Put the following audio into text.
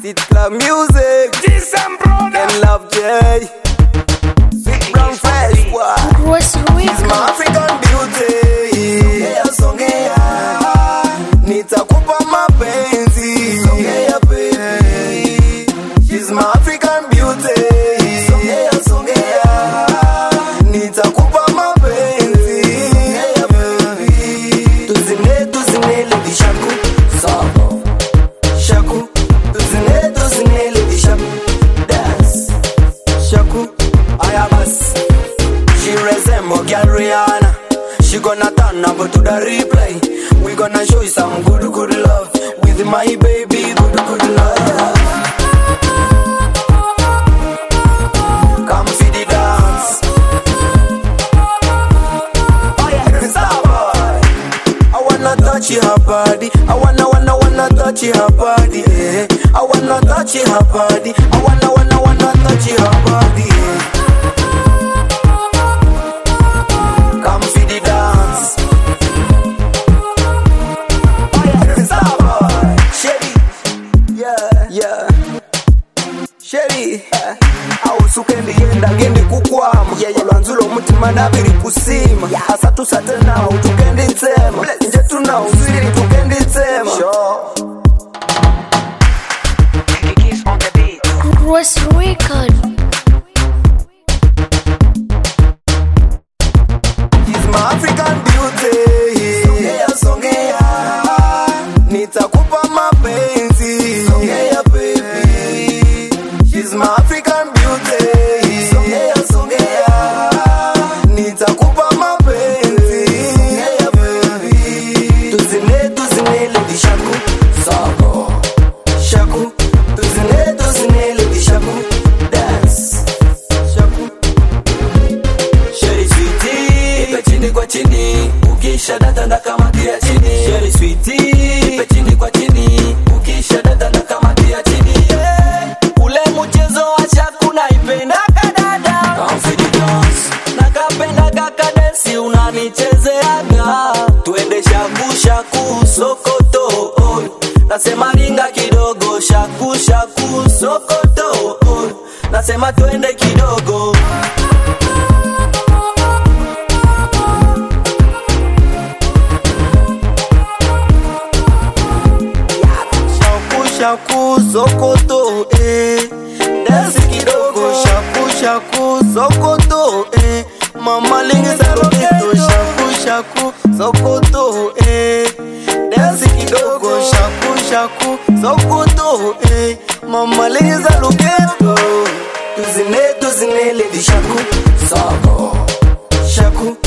City Club music. Decent brother. And Love J. Sweet brown fresh. She's my African beauty. Songea songea, nitakupa mapenzi. Songea baby. She's my African beauty. Songea songea, nitakupa mapenzi. Songea baby. Tuzine lady shaku. Sabo. Shaku. Tuzine lady shaku. Dance. Shaku. Ayabas. She resemble girl Rihanna. She gonna turn up to the replay. We gonna show you some good love. With my baby, good love. Come see the dance. Oh yeah, stop boy. I wanna touch her body. I wanna touch her body. Yeah. I wanna touch her body. I wanna touch her body. Yeah. Come see the dance. Oh yeah, stop boy. Sherry, yeah. Sherry, awusukendi yenda gendi kukwama. Olwanzula omutima nabiri kusima. Asa tusate nawo tukendi nsema. Nje tuna usiri tukendi nsema. Kiss on the beat. Royce Record. She's my African beauty. Songea, nitakupa mapenzi. Songea baby. She's my African beauty. Songea, nitakupa mapenzi. Songea baby. Tuzine lady shaku. Sabo. Shaku. Tuzine lady shaku. Dance. Shaku. Sherry sweetie, ipe chini kwa chini, ukisha dada na kamatia chini. Sherry sweetie, ipe chini kwa chini, ukisha dada na kamatia chini. Ule mchezo wa shaku naipenda kadada. Come for the dance. Nakapenda kakadesi unanichezeaga. Twende shaku sokoto. Nasema ringa kidogo shaku sokoto. Nasema twende kidogo. Shaku sokoto dance kidogo shaku sokoto mama lingisa roketo shaku sokoto dance kidogo shaku sokoto mama lingisa roketo tuzine lady shaku sabo shaku